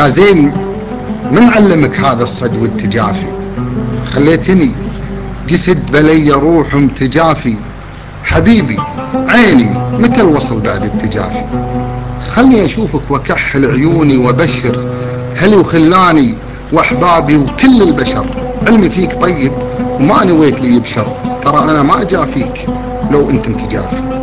يا زين، من علمك هذا الصد والتجافي؟ خليتني جسد بلي روح متجافي. حبيبي عيني، متى الوصل بعد التجافي؟ خلني أشوفك وأكحل عيوني وأبشر هلي وخلاني وأحبابي وكل البشر. علمي فيك طيب وما نويت لي بشر، ترى أنا ما أجافيك لو أنت متجافي.